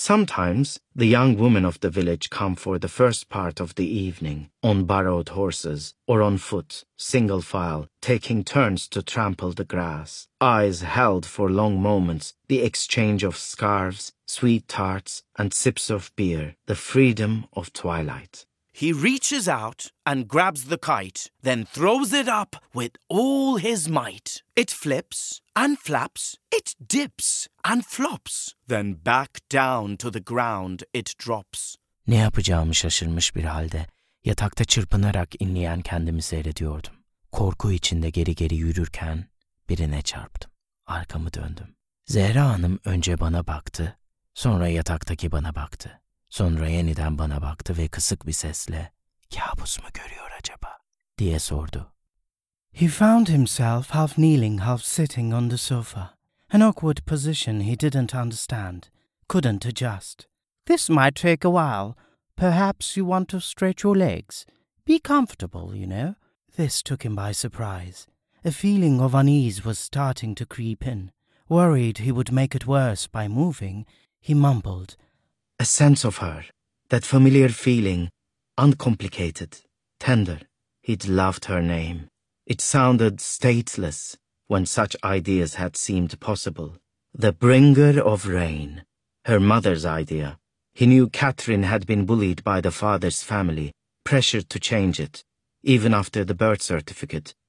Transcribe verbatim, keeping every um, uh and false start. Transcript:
Sometimes the young women of the village come for the first part of the evening, on borrowed horses, or on foot, single file, taking turns to trample the grass. Eyes held for long moments the exchange of scarves, sweet tarts, and sips of beer, the freedom of twilight. He reaches out and grabs the kite, then throws it up with all his might. It flips and flaps, it dips and flops, then back down to the ground it drops. Ne yapacağımı şaşırmış bir halde yatakta çırpınarak inleyen kendimi seyrediyordum. Korku içinde geri geri yürürken birine çarptım. Arkamı döndüm. Zehra Hanım önce bana baktı, sonra yataktaki bana baktı. Sonra yeniden bana baktı ve kısık bir sesle "Kabus mu görüyor acaba?" diye sordu. He found himself half kneeling, half sitting on the sofa, an awkward position he didn't understand, couldn't adjust. This might take a while. Perhaps you want to stretch your legs. Be comfortable, you know. This took him by surprise. A feeling of unease was starting to creep in. Worried he would make it worse by moving, he mumbled, A sense of her, that familiar feeling, uncomplicated, tender. He'd loved her name. It sounded stateless when such ideas had seemed possible. The bringer of rain, her mother's idea. He knew Catherine had been bullied by the father's family, pressured to change it. Even after the birth certificate,